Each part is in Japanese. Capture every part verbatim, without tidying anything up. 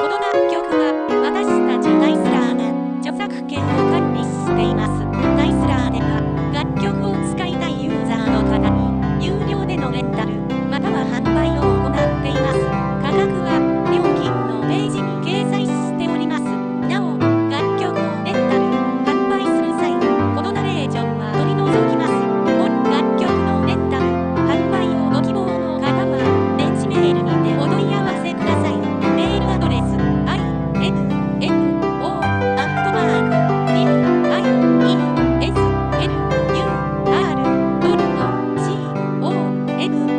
この楽曲は私たちタイスラーが著作権を管理しています。タイスラーでは楽曲を使いたいユーザーの方に有料でのレンタルまたは販売を行っています。価格は料金のページに掲載しております。なお、楽曲をレンタル販売する際、このナレーションは取り除きます。本楽曲のレンタル販売をご希望の方は電子メールにてお問い合わせください。メールアドレス アイエムエムオー アットマーク ディーアイイーエスエルユーアール ドット シーオーエム。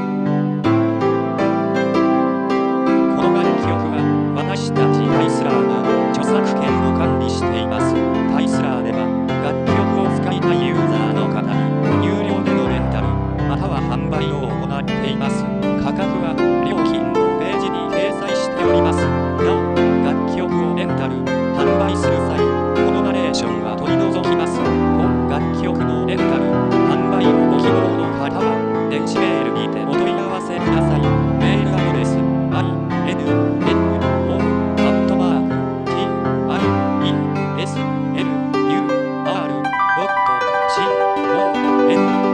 この楽曲は私たちタイスラーが著作権を管理しています。タイスラーでは楽曲を使いたいユーザーの方に有料でのレンタルまたは販売を行っています。価格は料金のページに掲載しております。なお、楽曲をレンタル販売する際、このナレーションは取り除きます。本楽曲のレンタル販売をご希望の方は電子メールにてお問い合わせください。メールアドレス アイエヌエムオー アットマーク ディーアイイーエスエルユーアール ドット シーオーエム。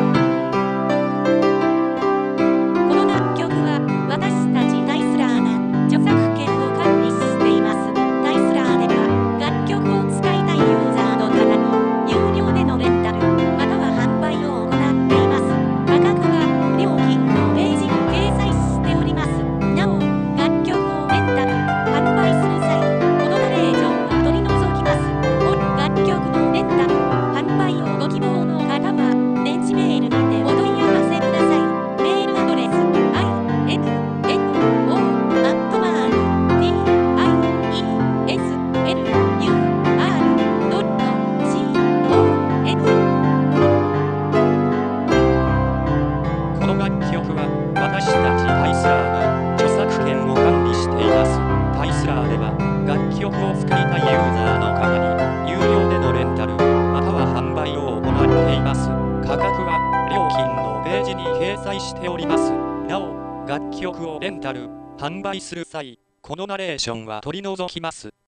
この楽曲は私たちタイスラーが著作権を管理しています。タイスラーでは楽曲を使いたいユーザーの方に有料でのレンタルまたは販売を行っています。価格は料金のページに掲載しております。なお、楽曲をレンタル販売する際、このナレーションは取り除きます。本楽曲のレンタル販売をご希望の方は電子メールにてお問い合わせください。メールアドレス アイエムエムオー アットマーク ディーアイイーエスエルユーアール ドット シーオーエム。 この楽曲は私たちタイスラーが著作権を管理しています。タイスラーでは楽曲を使いたいユーザーの方に有料でのレンタルまたは販売を行っています。価格は料金のページに掲載しております。なお、楽曲をレンタル販売する際、このナレーションは取り除きます。